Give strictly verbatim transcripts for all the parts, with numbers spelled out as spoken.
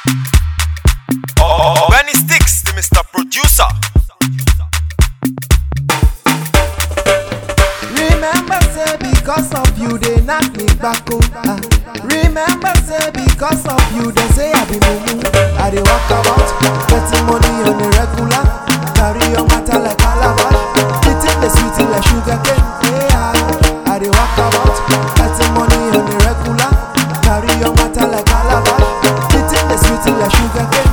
Oh, Benny Sticks, the Mister Producer. Remember say because of you they knock me back oh. uh. Remember say because of you they say I be mumu. I dey walk about, getting money on the regular. Carry your matter like calabash, eating the sweet like sugar cane. Yeah, I dey walk about, getting money on the regular. Carry your matter like calabash, eating the sweet like sugar cane.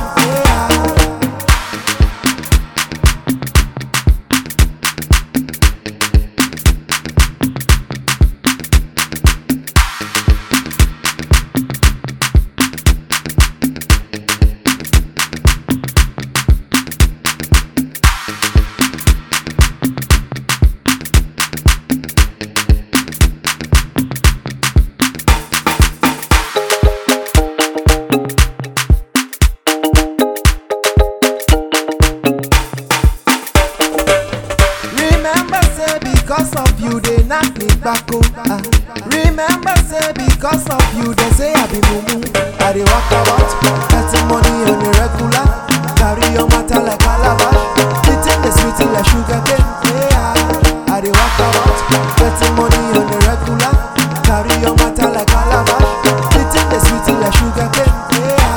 Because of you they knock me back oh. uh. Remember say because of you they say I be mumu. I dey walk about, getting money on the regular. Carry your matter like calabash, eating the sweet like sugar cane. Yeah, I dey walk about, getting money on the regular. Carry your matter like calabash, eating the sweet like sugar cane. Yeah.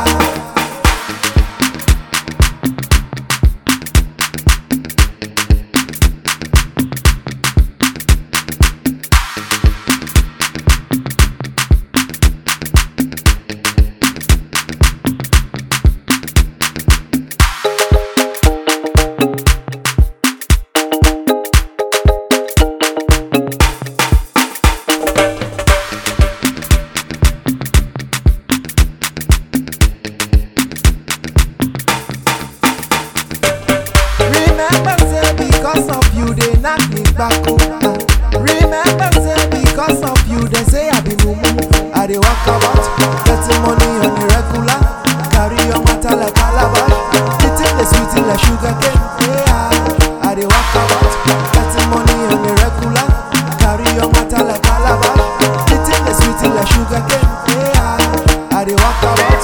Because of you they knock me back oh. uh. Remember say because of you they say I be mumu. I dey walk about, getting money on the regular. Carry your matter like calabash, eating the sweet like sugar cane. Yeah, I dey walk about, getting money on the regular. Carry your matter like calabash, eating the sweet like sugar cane. Yeah, I dey walk about.